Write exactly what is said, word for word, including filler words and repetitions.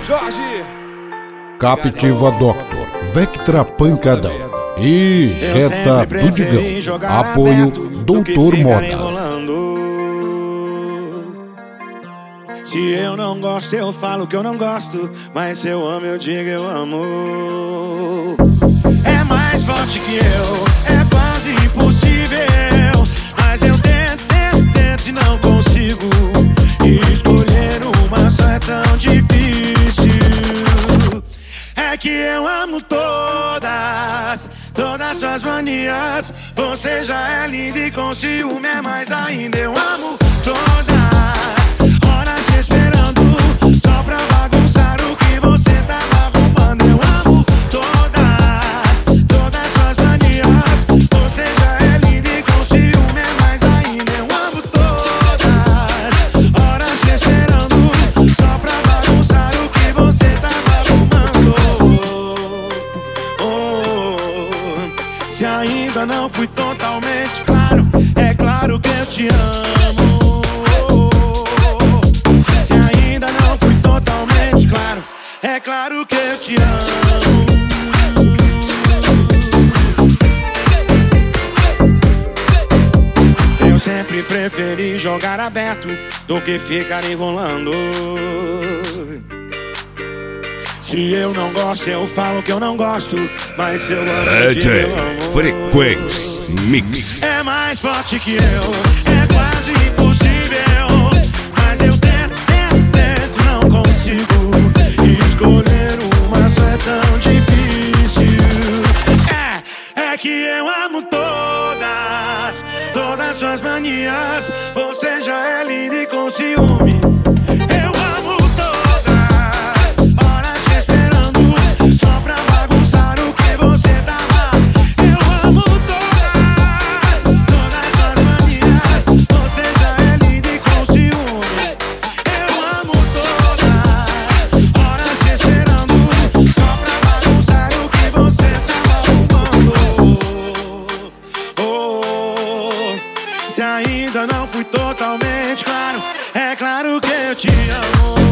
Jorge. Captiva Doctor, Vectra Pancadão e Jetta do Digão. Apoio Doutor Modas. Se eu não gosto, eu falo que eu não gosto, mas se eu amo, eu digo eu amo. É mais forte que eu, é quase impossível, mas eu tento, tento, tento e não consigo. E escolher uma só é tão difícil. É que eu amo todas, todas suas manias. Você já é linda e com ciúme é mais ainda. Eu amo todas, horas esperando só pra bagunçar o que você tava roubando. Eu amo todas, todas suas manias. Você já é linda e com ciúme é mais ainda. Eu amo todas, horas esperando só pra bagunçar o que você tava roubando. Oh, se ainda não fui totalmente claro, é claro que eu te amo. É claro que eu te amo. Eu sempre preferi jogar aberto do que ficar enrolando. Se eu não gosto, eu falo que eu não gosto, mas se eu amo, eu digo eu amo. Frequência Mix. É mais forte que eu, é quase impossível, mas eu tento, tento, tento, não consigo. Escolher uma só é tão difícil. É, é que eu amo todas, todas suas manias. Você já é linda e com ciúme. Eu amo todas, horas te esperando só pra bagunçar o que você tava. Eu amo todas, todas suas manias. Você já é linda e com ciúme. Eu amo todas, se ainda não fui totalmente claro, é claro que eu te amo.